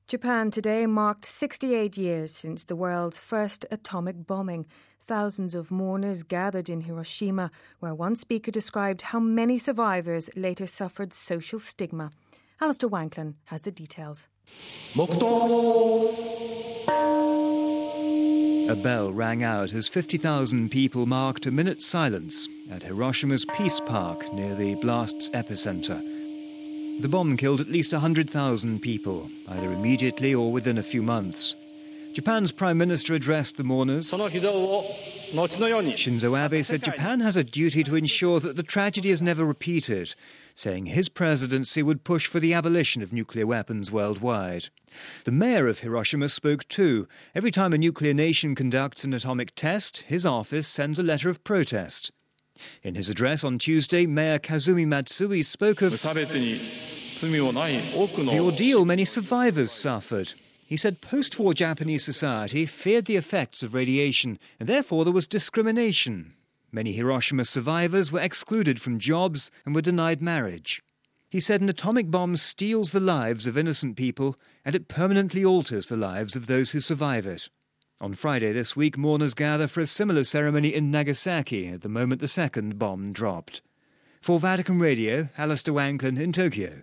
Japan today marked 68 years since the world's first atomic bombing. Thousands of mourners gathered in Hiroshima, where one speaker described how many survivors later suffered social stigma. Alistair Wanklin has the details. A bell rang out as 50,000 people marked a minute's silence at Hiroshima's Peace Park near the blast's epicenter. The bomb killed at least 100,000 people, either immediately or within a few months. Japan's Prime Minister addressed the mourners. Shinzo Abe said Japan has a duty to ensure that the tragedy is never repeated, saying his presidency would push for the abolition of nuclear weapons worldwide. The mayor of Hiroshima spoke too. Every time a nuclear nation conducts an atomic test, his office sends a letter of protest. In his address on Tuesday, Mayor Kazumi Matsui spoke of the ordeal many survivors suffered. He said post-war Japanese society feared the effects of radiation, and therefore there was discrimination. Many Hiroshima survivors were excluded from jobs and were denied marriage. He said an atomic bomb steals the lives of innocent people, and it permanently alters the lives of those who survive it. On Friday this week, mourners gather for a similar ceremony in Nagasaki at the moment the second bomb dropped. For Vatican Radio, Alistair Wanklin in Tokyo.